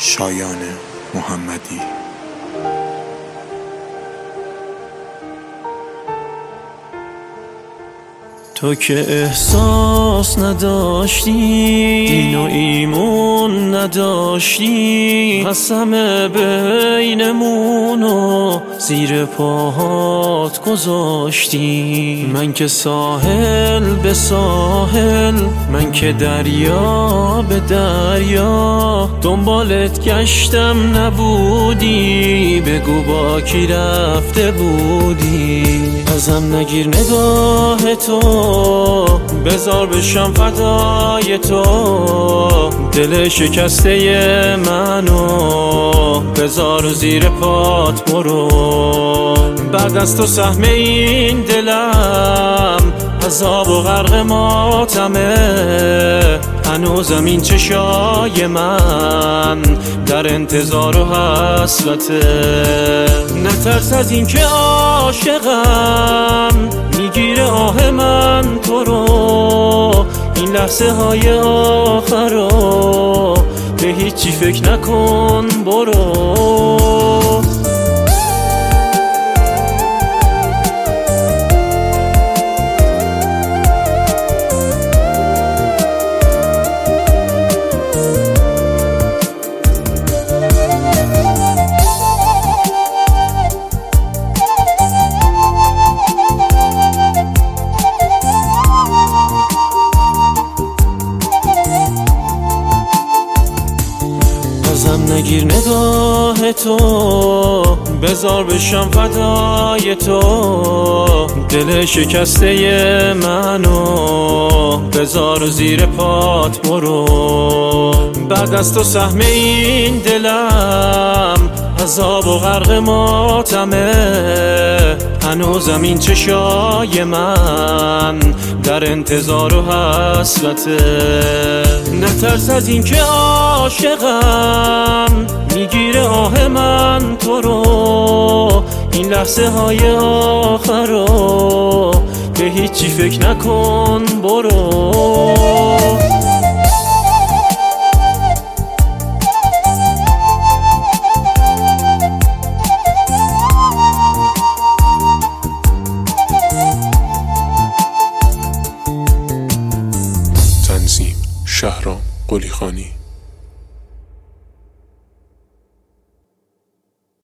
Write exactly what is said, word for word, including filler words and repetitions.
شایان محمدی. تو که احساس نداشتی، دین و ایمون نداشتی، قسم بینمونو زیر پاهات گذاشتی. من که ساحل به ساحل، من که دریا به دریا، دنبالت گشتم نبودی، بگو با کی رفته بودی. ازم نگیر نگاه تو، بذار بشم فدای تو، دل شکسته منو بذار زیر پات برو. بعد از تو سهم این دلم عذاب و غرق ماتمه، هنوزم این چشای من در انتظار و حسرته. نترس از این که عاشقم، میگیره آه من تو رو، این لحظه های آخر رو به هیچی فکر نکن برو. ازم نگیر نگاه تو، بذار بشم فدای تو، دل شکسته منو بذار زیر پات برو. بعد از تو سهم این دلم عذاب و غرق ماتمه، هنوزم این چشای من در انتظار و حسرته. نترس از این که عاشقم، میگیره آه من تو رو، این لحظه های آخر رو به هیچی فکر نکن برو. تنظیم شهرام قلیخانی.